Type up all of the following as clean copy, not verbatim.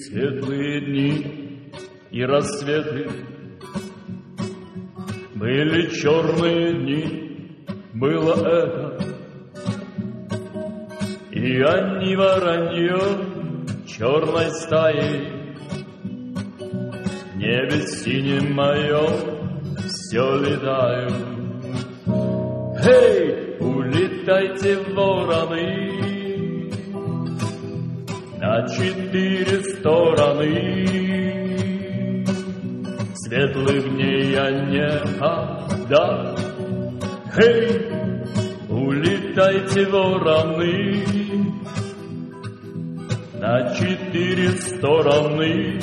светлые дни и рассветы, были черные дни, было это, и они воронье черной стаей в небе синем моем все летают. Эй, улетайте, вороны, на 4 стороны. Светлых дней я не отдам. Эй, улетайте, вороны, на 4 стороны.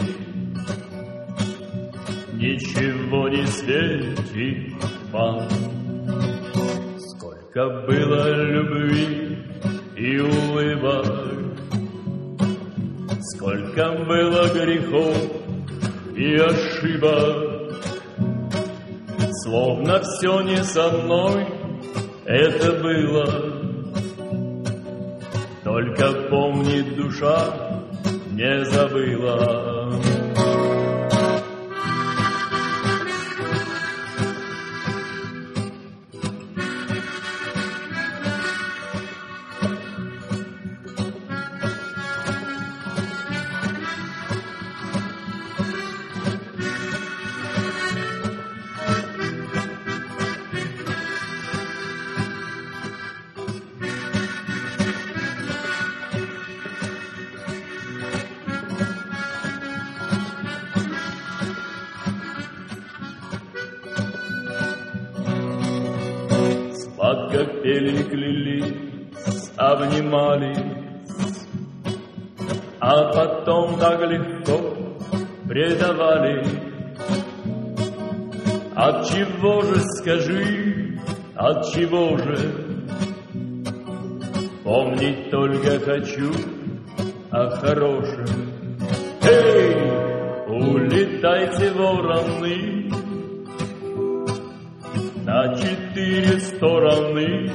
Ничего не светит вам. Сколько было любви и улыбок, сколько было грехов и ошибок. Словно все не со мной это было. Только помнит душа, не забыла. Сладко пели, клялись, обнимались, а потом так легко предавали. Отчего же, скажи, отчего же? Помнить только хочу о хорошем. Эй, улетайте, вороны, на 4 стороны.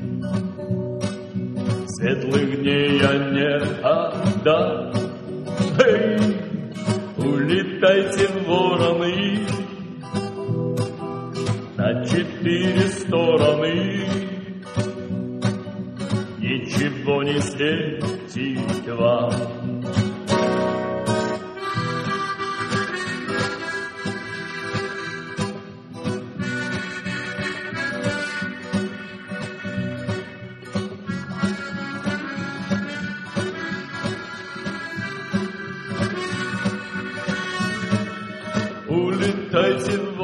Светлых дней я не отдам. Эй, улетайте, вороны, на 4 стороны. Ничего не светит вам. Улетайте,